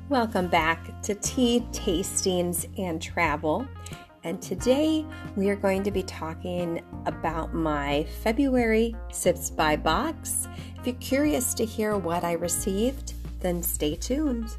Welcome back to Tea Tastings and Travel. And today we are going to be talking about my February Sips by box. If you're curious to hear what I received, then stay tuned.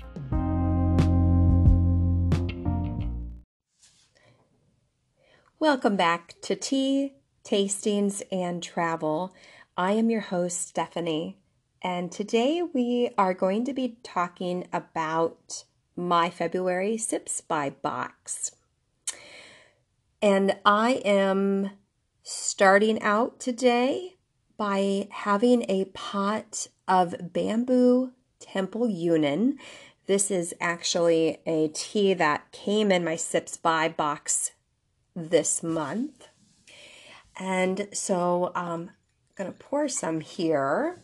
Welcome back to Tea Tastings and Travel. I am your host, Stephanie. And today we are going to be talking about my February Sips by box. And I am starting out today by having a pot of Bamboo Temple Yunnan. This is actually a tea that came in my Sips by box this month. And so I'm going to pour some here.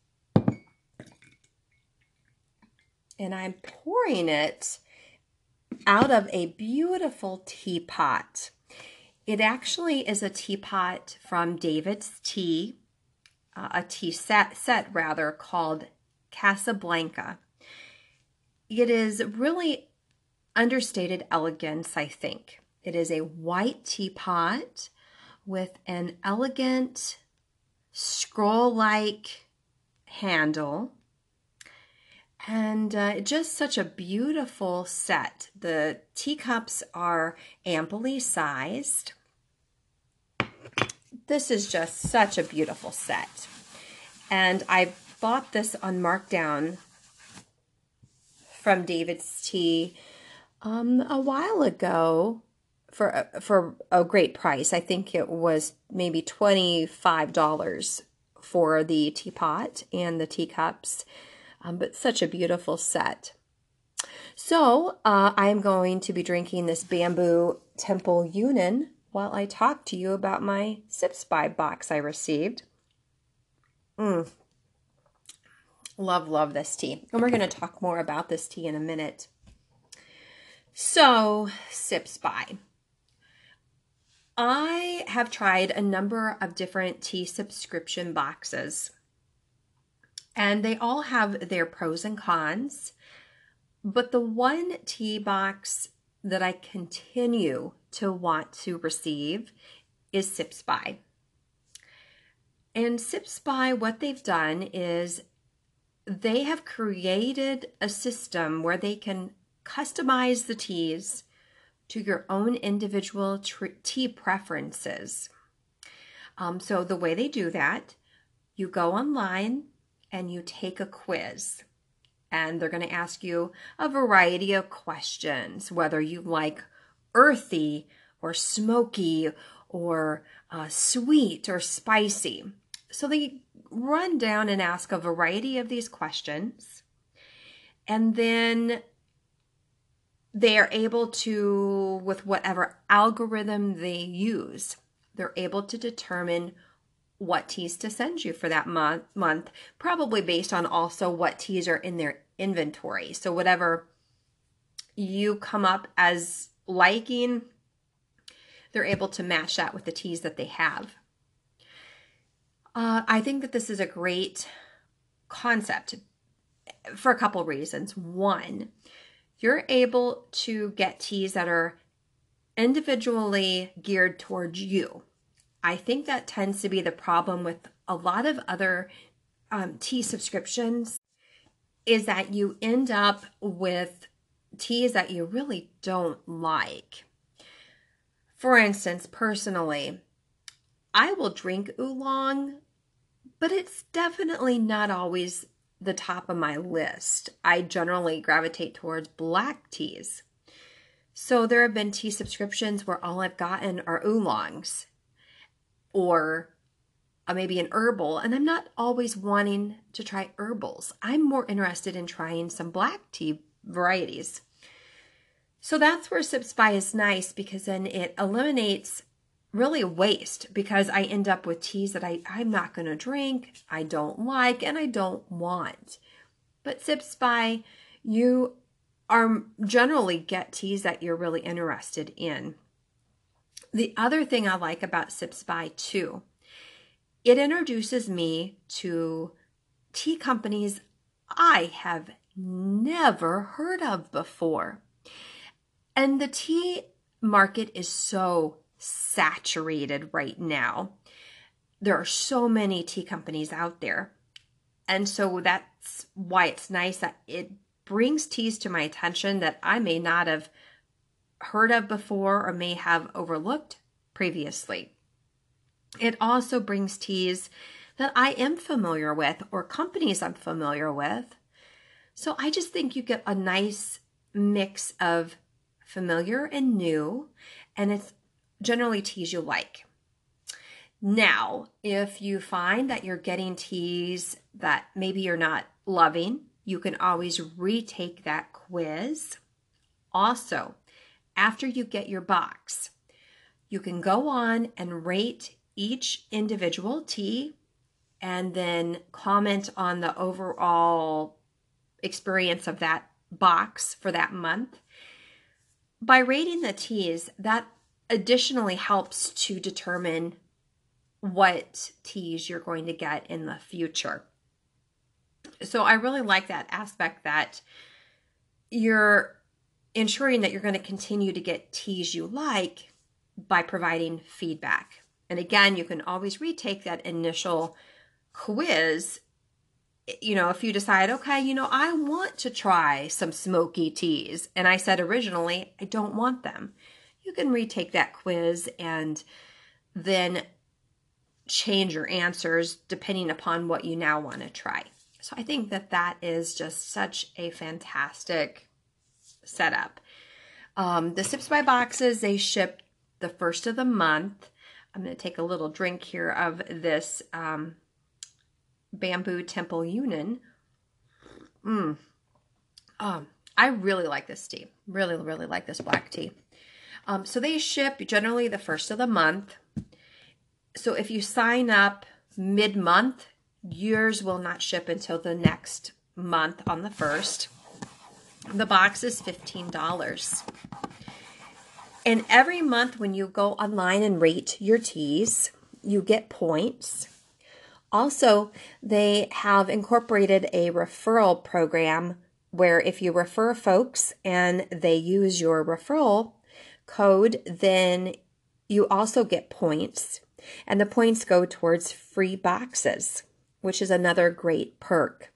And I'm pouring it out of a beautiful teapot. It actually is a teapot from David's Tea, a tea set called Casablanca. It is really understated elegance, I think. It is a white teapot with an elegant scroll-like handle. And just such a beautiful set. The teacups are amply sized. This is just such a beautiful set. And I bought this on markdown from David's Tea a while ago for a great price. I think it was maybe $25 for the teapot and the teacups. But such a beautiful set. So I am going to be drinking this Bamboo Temple Yunnan while I talk to you about my Sips by box I received. Love this tea. And we're going to talk more about this tea in a minute. So, Sips by. I have tried a number of different tea subscription boxes. And they all have their pros and cons. But the one tea box that I continue to want to receive is Sips by. And Sips by, what they've done is they have created a system where they can customize the teas to your own individual tea preferences. So the way they do that, you go online and you take a quiz, and they're going to ask you a variety of questions, whether you like earthy or smoky or sweet or spicy. So they run down and ask a variety of these questions, and then they are able to, with whatever algorithm they use, they're able to determine what teas to send you for that month, probably based on also what teas are in their inventory. So whatever you come up as liking, they're able to match that with the teas that they have. I think that this is a great concept for a couple reasons. One, you're able to get teas that are individually geared towards you. I think that tends to be the problem with a lot of other tea subscriptions, is that you end up with teas that you really don't like. For instance, personally, I will drink oolong, but it's definitely not always the top of my list. I generally gravitate towards black teas. So there have been tea subscriptions where all I've gotten are oolongs, or maybe an herbal, and I'm not always wanting to try herbals. I'm more interested in trying some black tea varieties. So that's where Sips by is nice, because then it eliminates really waste, because I end up with teas that I'm not going to drink, I don't like, and I don't want. But Sips by, you are generally get teas that you're really interested in. The other thing I like about Sips by too, it introduces me to tea companies I have never heard of before. And the tea market is so saturated right now. There are so many tea companies out there. And so that's why it's nice that it brings teas to my attention that I may not have heard of before or may have overlooked previously. It also brings teas that I am familiar with or companies I'm familiar with. So I just think you get a nice mix of familiar and new, and it's generally teas you like. Now, if you find that you're getting teas that maybe you're not loving, you can always retake that quiz. Also, after you get your box, you can go on and rate each individual tea and then comment on the overall experience of that box for that month. By rating the teas, that additionally helps to determine what teas you're going to get in the future. So I really like that aspect that you're ensuring that you're going to continue to get teas you like by providing feedback. And again, you can always retake that initial quiz. If you decide, okay, I want to try some smoky teas, and I said originally, I don't want them, you can retake that quiz and then change your answers depending upon what you now want to try. So I think that is just such a fantastic setup. The Sips by boxes, they ship the first of the month. I'm going to take a little drink here of this Bamboo Temple Yunnan. I really like this tea. Really, really like this black tea. So they ship generally the first of the month. So if you sign up mid-month, yours will not ship until the next month on the 1st. The box is $15. And every month when you go online and rate your teas, you get points. Also, they have incorporated a referral program where if you refer folks and they use your referral code, then you also get points. And the points go towards free boxes, which is another great perk.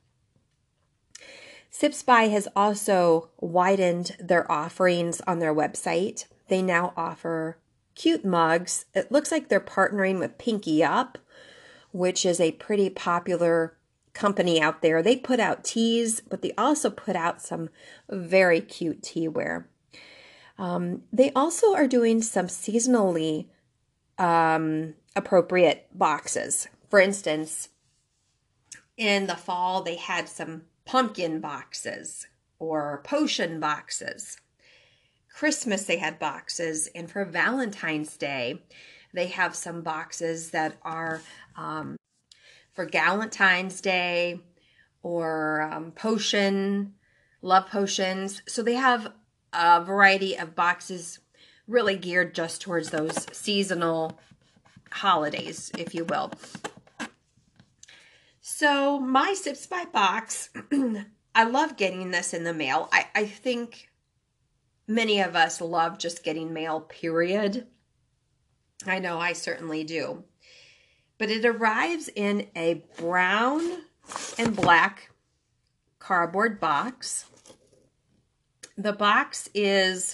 Sips by has also widened their offerings on their website. They now offer cute mugs. It looks like they're partnering with Pinky Up, which is a pretty popular company out there. They put out teas, but they also put out some very cute teaware. They also are doing some seasonally appropriate boxes. For instance, in the fall, they had some pumpkin boxes or potion boxes. Christmas, they had boxes. And for Valentine's Day, they have some boxes that are for Galentine's Day or love potions. So they have a variety of boxes really geared just towards those seasonal holidays, if you will. So my Sips by box, I love getting this in the mail. I think many of us love just getting mail, period. I know I certainly do. But it arrives in a brown and black cardboard box. The box is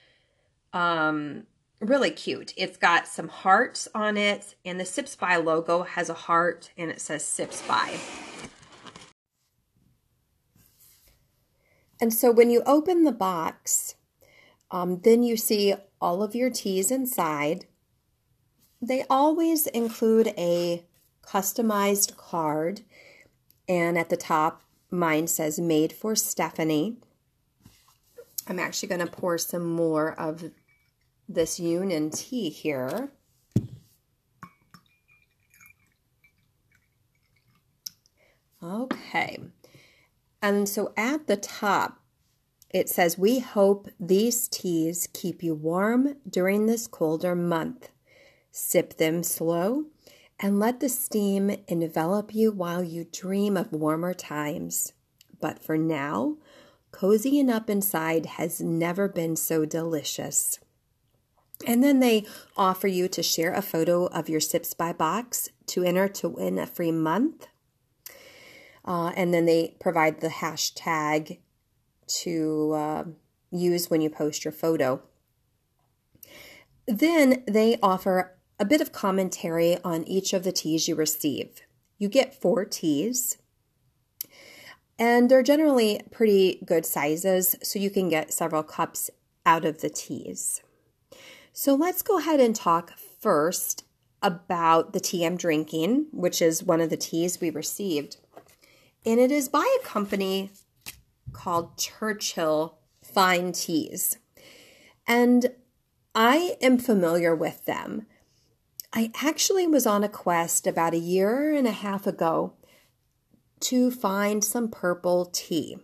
really cute. It's got some hearts on it, and the Sips by logo has a heart, and it says Sips by. And so when you open the box, then you see all of your teas inside. They always include a customized card, and at the top, mine says Made for Stephanie. I'm actually going to pour some more of this Yunnan tea here. Okay. And so at the top, it says, we hope these teas keep you warm during this colder month. Sip them slow and let the steam envelop you while you dream of warmer times. but for now, cozying up inside has never been so delicious. And then they offer you to share a photo of your Sips by Box to enter to win a free month. And then they provide the hashtag to use when you post your photo. Then they offer a bit of commentary on each of the teas you receive. You get 4 teas, and they're generally pretty good sizes, so you can get several cups out of the teas. So let's go ahead and talk first about the tea I'm drinking, which is one of the teas we received. And it is by a company called Churchill Fine Teas. And I am familiar with them. I actually was on a quest about 1.5 years ago to find some purple tea.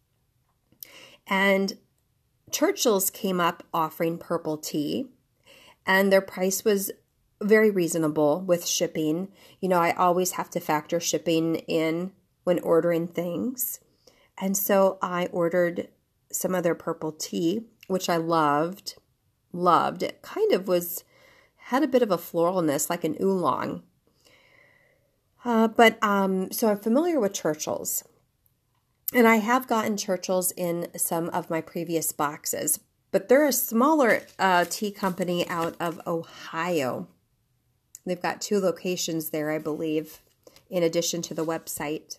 And Churchill's came up offering purple tea, and their price was very reasonable with shipping. You know, I always have to factor shipping in when ordering things. And so I ordered some of their purple tea, which I loved. It kind of had a bit of a floralness, like an oolong. So I'm familiar with Churchill's. And I have gotten Churchill's in some of my previous boxes. But they're a smaller tea company out of Ohio. They've got 2 locations there, I believe, in addition to the website.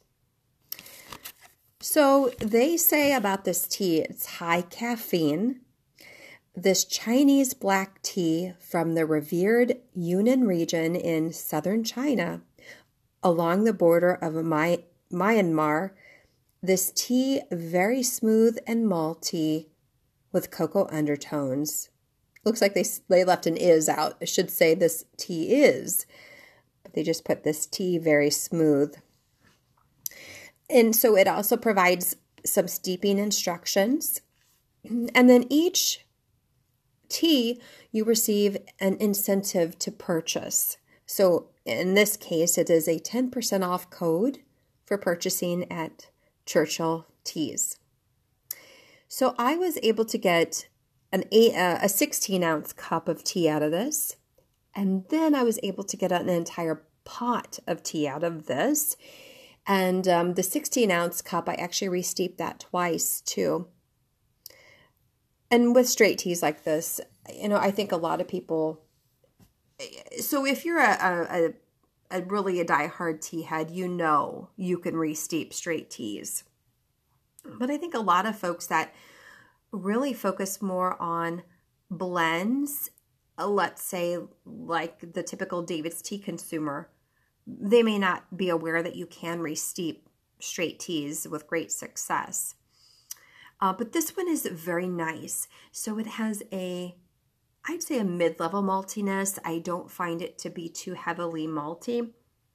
So they say about this tea, it's high caffeine. This Chinese black tea from the revered Yunnan region in southern China, along the border of Myanmar, this tea very smooth and malty with cocoa undertones. Looks like they left an is out. I should say this tea is, but they just put this tea very smooth. And so it also provides some steeping instructions. And then each tea, you receive an incentive to purchase. So in this case, it is a 10% off code for purchasing at Churchill Teas. So I was able to get a 16-ounce cup of tea out of this. And then I was able to get an entire pot of tea out of this. And the 16-ounce cup, I actually resteeped that twice too. And with straight teas like this, you know, I think a lot of people, so if you're a diehard tea head, you know you can resteep straight teas. But I think a lot of folks that really focus more on blends, let's say like the typical David's Tea consumer, they may not be aware that you can resteep straight teas with great success. But this one is very nice. So it has I'd say a mid-level maltiness. I don't find it to be too heavily malty.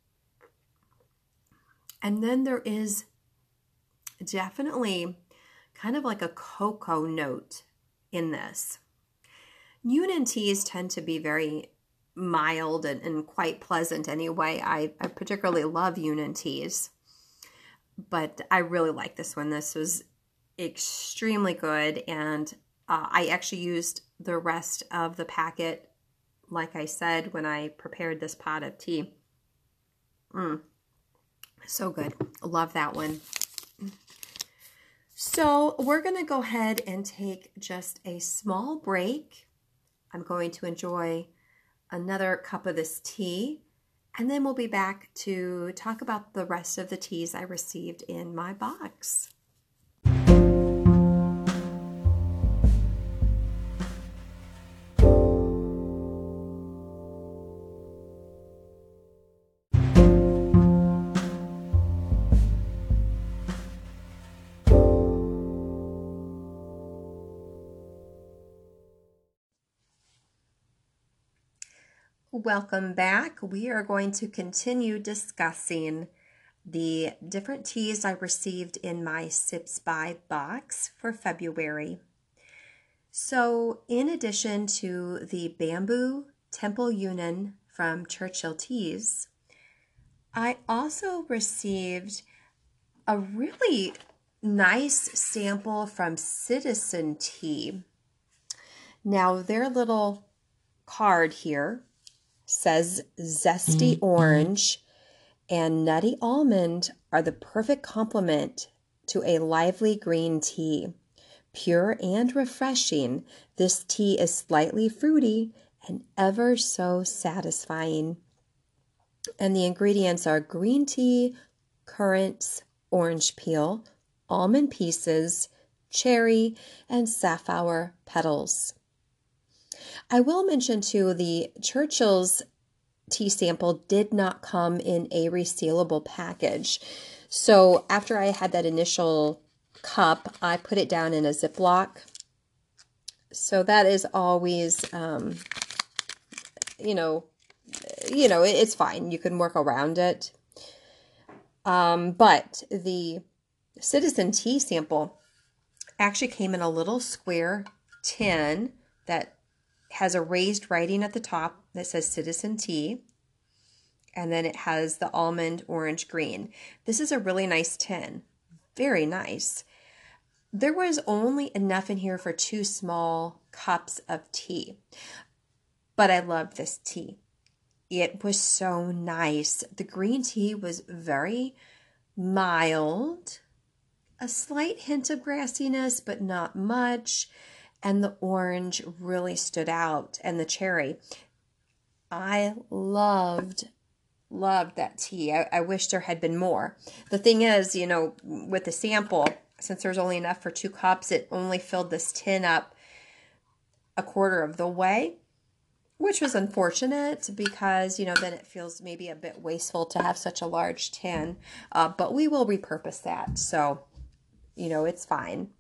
And then there is definitely kind of like a cocoa note in this. Yunnan teas tend to be very mild and quite pleasant anyway. I particularly love Yunnan teas, but I really like this one. This was extremely good, and I actually used the rest of the packet, like I said, when I prepared this pot of tea. So good. Love that one. So we're going to go ahead and take just a small break. I'm going to enjoy another cup of this tea, and then we'll be back to talk about the rest of the teas I received in my box. Welcome back. We are going to continue discussing the different teas I received in my Sips by box for February. So in addition to the Bamboo Temple Yunnan from Churchill Teas, I also received a really nice sample from Citizen Tea. Now, their little card here says zesty orange and nutty almond are the perfect complement to a lively green tea. Pure and refreshing, this tea is slightly fruity and ever so satisfying. And the ingredients are green tea, currants, orange peel, almond pieces, cherry, and safflower petals. I will mention too, the Churchill's tea sample did not come in a resealable package. So after I had that initial cup, I put it down in a Ziploc. So that is always, it's fine. You can work around it. But the Citizen Tea sample actually came in a little square tin that has a raised writing at the top that says Citizen Tea. And then it has the almond, orange, green. This is a really nice tin. Very nice. There was only enough in here for 2 small cups of tea. But I loved this tea. It was so nice. The green tea was very mild. A slight hint of grassiness, but not much. And the orange really stood out. And the cherry. I loved that tea. I wish there had been more. The thing is, with the sample, since there's only enough for 2 cups, it only filled this tin up a quarter of the way, which was unfortunate because, then it feels maybe a bit wasteful to have such a large tin. But we will repurpose that. So, it's fine.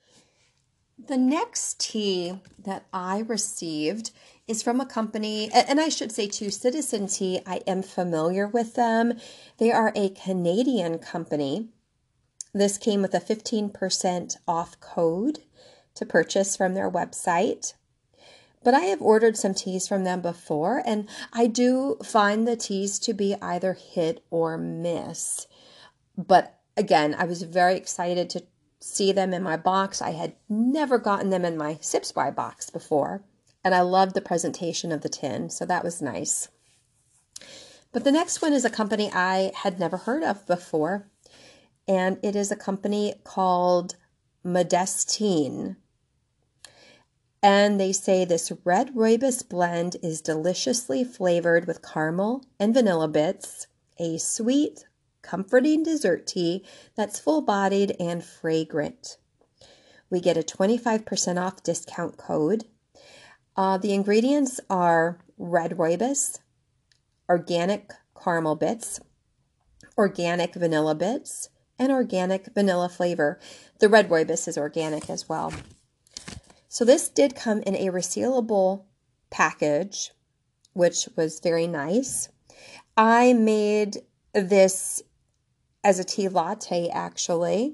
The next tea that I received is from a company, and I should say too, Citizen Tea, I am familiar with them. They are a Canadian company. This came with a 15% off code to purchase from their website. But I have ordered some teas from them before, and I do find the teas to be either hit or miss. But again, I was very excited to see them in my box. I had never gotten them in my Sips by box before, and I loved the presentation of the tin, so that was nice. But the next one is a company I had never heard of before, and it is a company called Modestine. And they say this red rooibos blend is deliciously flavored with caramel and vanilla bits, a sweet, comforting dessert tea that's full-bodied and fragrant. We get a 25% off discount code. The ingredients are red rooibos, organic caramel bits, organic vanilla bits, and organic vanilla flavor. The red rooibos is organic as well. So this did come in a resealable package, which was very nice. I made this as a tea latte, actually.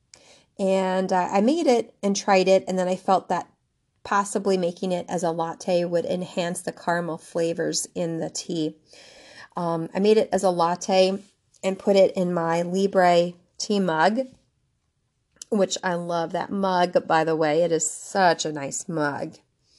And I made it and tried it, and then I felt that possibly making it as a latte would enhance the caramel flavors in the tea. I made it as a latte and put it in my Libre tea mug, which I love that mug, by the way. It is such a nice mug.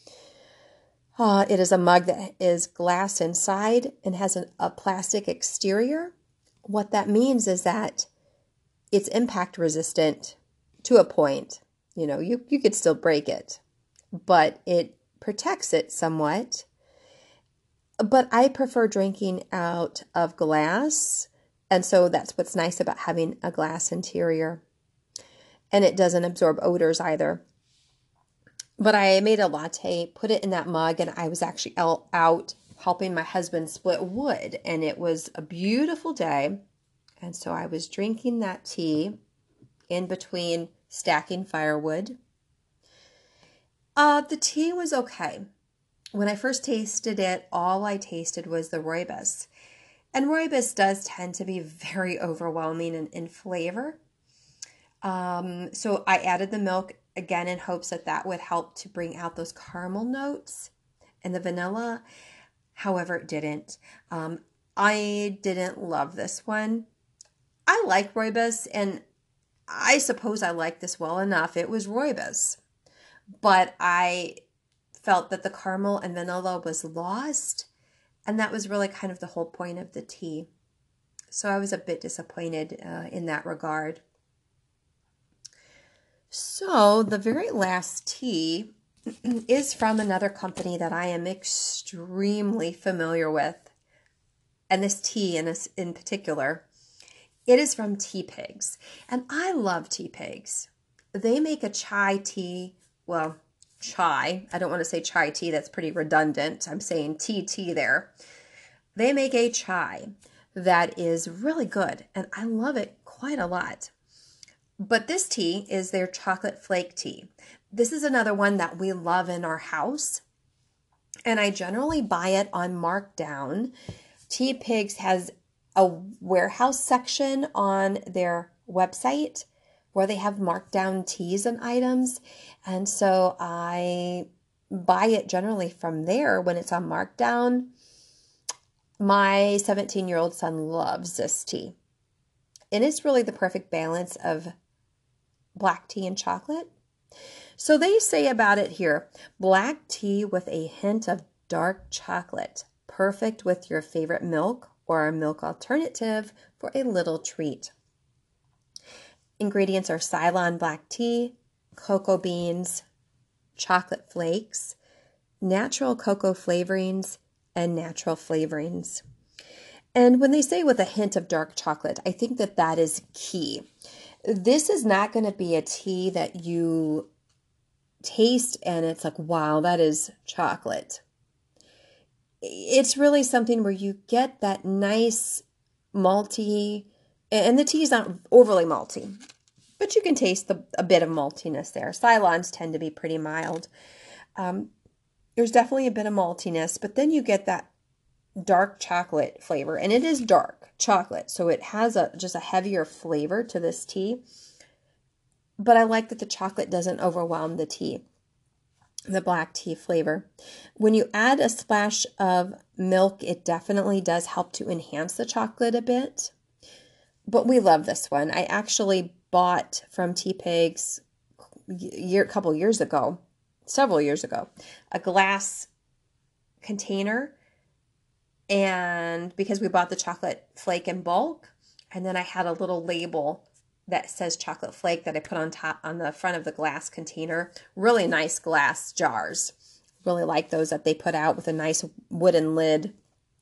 It is a mug that is glass inside and has a plastic exterior. What that means is that it's impact resistant to a point. You could still break it, but it protects it somewhat. But I prefer drinking out of glass, and so that's what's nice about having a glass interior. And it doesn't absorb odors either. But I made a latte, put it in that mug, and I was actually out helping my husband split wood, and it was a beautiful day. And so I was drinking that tea in between stacking firewood. The tea was okay. When I first tasted it, all I tasted was the rooibos. And rooibos does tend to be very overwhelming in flavor. So I added the milk again in hopes that would help to bring out those caramel notes and the vanilla. However, it didn't. I didn't love this one. I like rooibos, and I suppose I liked this well enough. It was rooibos, but I felt that the caramel and vanilla was lost, and that was really kind of the whole point of the tea. So I was a bit disappointed in that regard. So the very last tea is from another company that I am extremely familiar with, and this tea in particular, it is from Teapigs, and I love Teapigs. They make a chai tea, well, chai, I don't want to say chai tea, that's pretty redundant, I'm saying tea there. They make a chai that is really good, and I love it quite a lot. But this tea is their chocolate flake tea. This is another one that we love in our house, and I generally buy it on markdown. Teapigs has a warehouse section on their website where they have marked down teas and items, and so I buy it generally from there when it's on markdown. My 17-year-old son loves this tea, and it's really the perfect balance of black tea and chocolate. So they say about it here, black tea with a hint of dark chocolate, perfect with your favorite milk or a milk alternative for a little treat. Ingredients are Ceylon black tea, cocoa beans, chocolate flakes, natural cocoa flavorings, and natural flavorings. And when they say with a hint of dark chocolate, I think that that is key. This is not going to be a tea that you taste and it's like, wow, that is chocolate. It's really something where you get that nice malty, and the tea is not overly malty, but you can taste a bit of maltiness there. Ceylons tend to be pretty mild. There's definitely a bit of maltiness, but then you get that dark chocolate flavor, and it is dark chocolate, so it has just a heavier flavor to this tea. But I like that the chocolate doesn't overwhelm the tea, the black tea flavor. When you add a splash of milk, it definitely does help to enhance the chocolate a bit. But we love this one. I actually bought from Teapigs several years ago, a glass container, and because we bought the chocolate flake in bulk, and then I had a little label that says chocolate flake that I put on the front of the glass container. Really nice glass jars. Really like those that they put out with a nice wooden lid.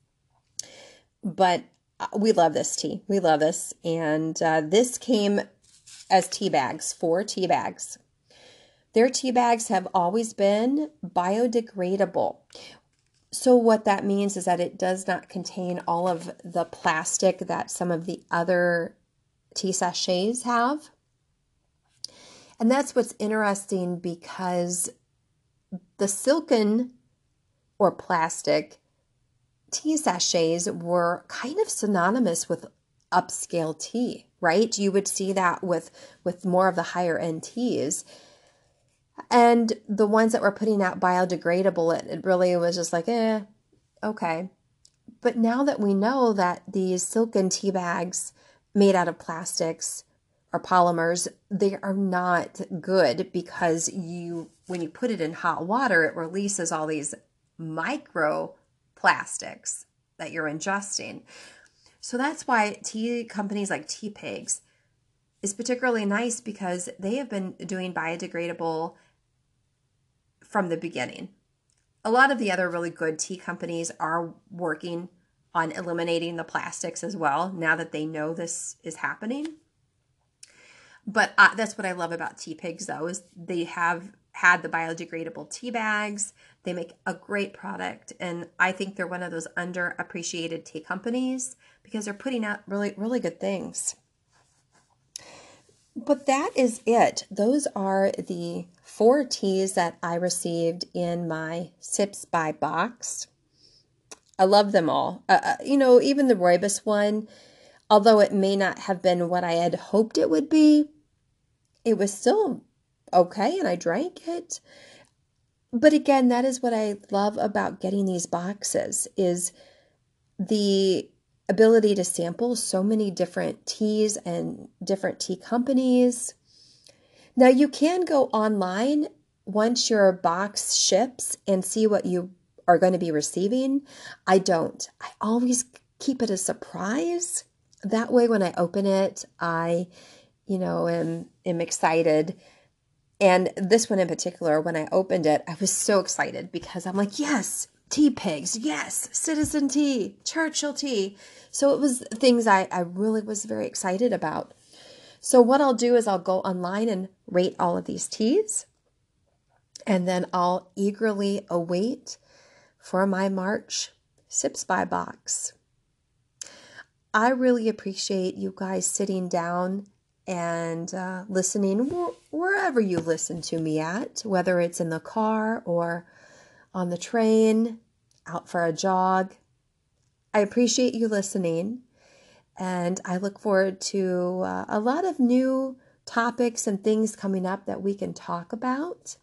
But we love this tea. We love this. And this came as tea bags, 4 tea bags. Their tea bags have always been biodegradable. So what that means is that it does not contain all of the plastic that some of the other tea sachets have. And that's what's interesting, because the silken or plastic tea sachets were kind of synonymous with upscale tea, right? You would see that with more of the higher end teas. And the ones that were putting out biodegradable, it really was just like, okay. But now that we know that these silken tea bags made out of plastics or polymers, they are not good, because when you put it in hot water, it releases all these microplastics that you're ingesting. So that's why tea companies like Teapigs is particularly nice, because they have been doing biodegradable from the beginning. A lot of the other really good tea companies are working on eliminating the plastics as well, now that they know this is happening. But that's what I love about Teapigs, though, is they have had the biodegradable tea bags. They make a great product, and I think they're one of those underappreciated tea companies, because they're putting out really, really good things. But that is it. Those are the 4 teas that I received in my Sips by box. I love them all. Even the rooibos one, although it may not have been what I had hoped it would be, it was still okay, and I drank it. But again, that is what I love about getting these boxes, is the ability to sample so many different teas and different tea companies. Now you can go online once your box ships and see what you are going to be receiving. I don't. I always keep it a surprise. That way when I open it, I, am excited. And this one in particular, when I opened it, I was so excited because I'm like, yes, tea pigs, yes, Citizen Tea, Churchill Tea. So it was things I really was very excited about. So what I'll do is I'll go online and rate all of these teas, and then I'll eagerly await for my March Sips by box. I really appreciate you guys sitting down and listening wherever you listen to me at, whether it's in the car or on the train, out for a jog. I appreciate you listening, and I look forward to a lot of new topics and things coming up that we can talk about.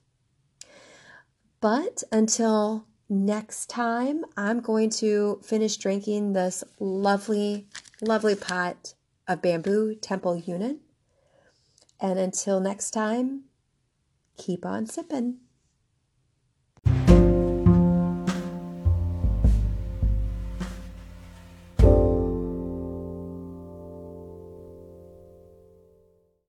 But until next time, I'm going to finish drinking this lovely, lovely pot of Bamboo Temple Yunnan. And until next time, keep on sipping.